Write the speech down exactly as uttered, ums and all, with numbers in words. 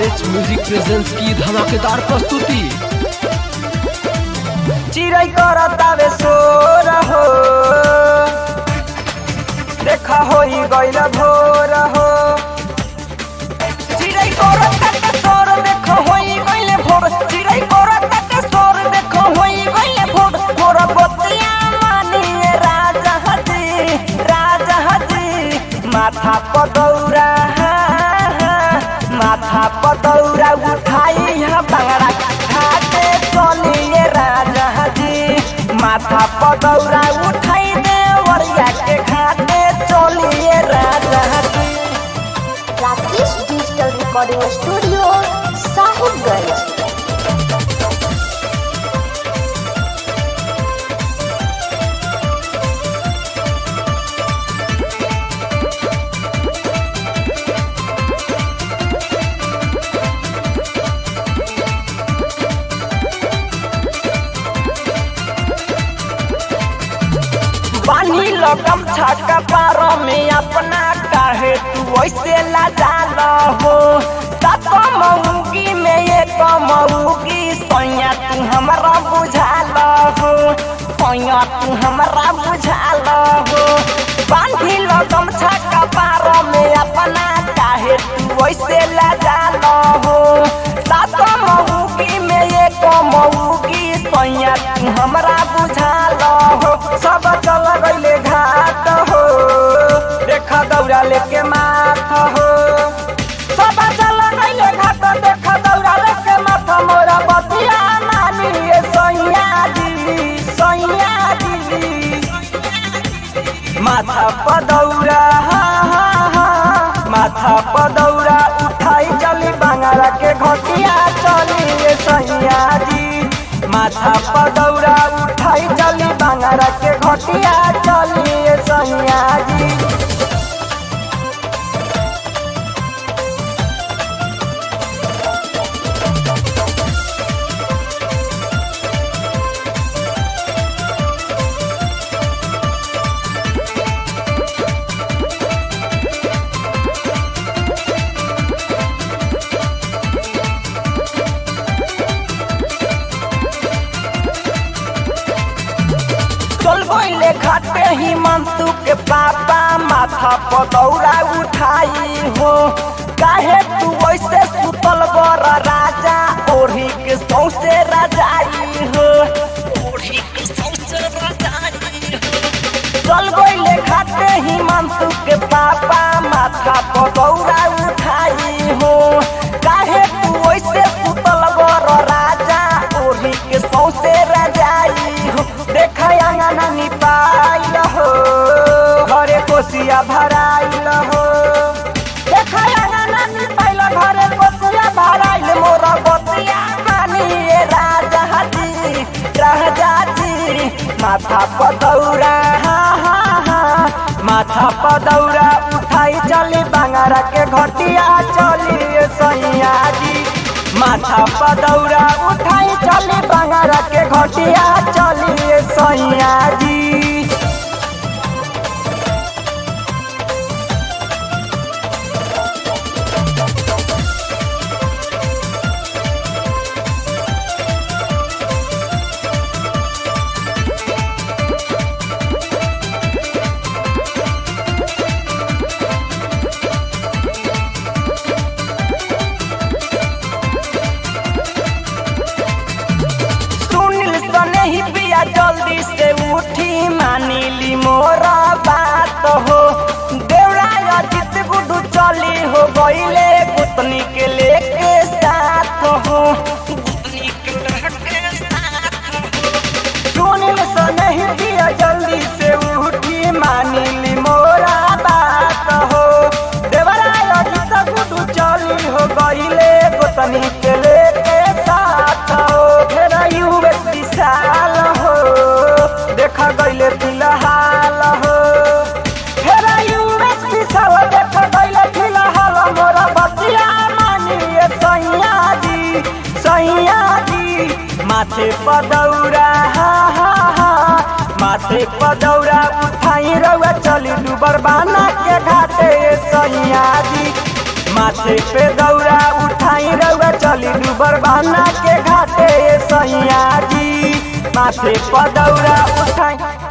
H music presents की धमाकेदार प्रस्तुति। चिड़ै करतावे सोर हो, देखा होई गइल भोर हो। चिड़ै करतावे सोर, देखा होई गइल भोर। चिड़ै करतावे सोर, देखा होई गइल भोर। भोर बतिया मानिए राजा हजी, राजा हजी। माथा पदौरा, माथा पदौरा उठाई यहाँ बांगड़ा घाटे चलिए राजा जी। माथा पदौरा उठाई दे वरिया के घाटे चलिए राजा जी। Rakesh digital recording studio Sahibganj. पानी लगम छाका पारो में अपना काहे तू ऐसे लाजाल हो। सात मऊगी में एक मऊगी सैया तू हमरा बुझाल हो, सैया तू हमरा बुझाल हो। पानी लगम छाका पारो में अपना काहे तू ऐसे लाजाल हो। सात मऊगी में एक मऊगी सैया तू हमरा बुझाल हो। सब चल गइले घाट हो, देखा दौड़ा लेके माथ हो। सब चल गइले घाट, देखा दौड़ा लेके माथ। मोरा बतिया मानिए सैया जी, सैया जी। माथा पदौरा, माथा पदौरा उठाई चली बांगड़ा के घटिया चलिए सैया जी। माथा पदौरा उठाई चली बांगड़ा के घटिया चलिए सैया जी। चल गइले घाटे ही मंतु के पापा, माथा पदौरा उठाई हो। काहे तू वैसे सुतल बर राजा, ओढ़ी के सौसे रजाई हो, ओढ़ी के सौसे रजाई हो। चल गइले घाटे ही मंतु के पापा, माथा पदौरा उठाई हो। काहे तू वैसे सुतल बर राजा, ओढ़ी के सौसे रजाई हो। देखा अंगना निपाइल हो, घरे कोसिया भराइल हो। देखा अंगना निपाइल, घरे कोसिया भराइल। मोरा बतिया मानिए राजा जी, राजा जी। माथा पदौरा, माथा पदौरा उठाई चली बांगड़ा के घटिया चलिए सैया जी। माथा पदौरा उठाई चली बांगड़ा के घटिया चलिए सैया जी। नहीं पिया जल्दी से उठी मानिली मोरा बात हो। देवरा अजित गुडू चली हो गइले गुतनी के लेके साथ हो, गुतनी के लेके साथ हो। सुनिल से नहीं पिया जल्दी से उठी मानिली मोरा बात हो। देवरा अजित गुडू चली हो गइले गुतनी के लेके साथ हो। फेरा युवे विशाल हो, देखा गइले फिलहाल हो। फेरा युवे विशाल, देखा गइले फिलहाल। मोरा बतिया मानिए सैया जी, सैया जी। माथे पदौरा, माथे पदौरा उठाई रउआ चली डूबर बाना के घाटे सैया जी। माथे पे दौरा उठाई बरबाना के घाटे सैया जी माथे पदौरा उठाई।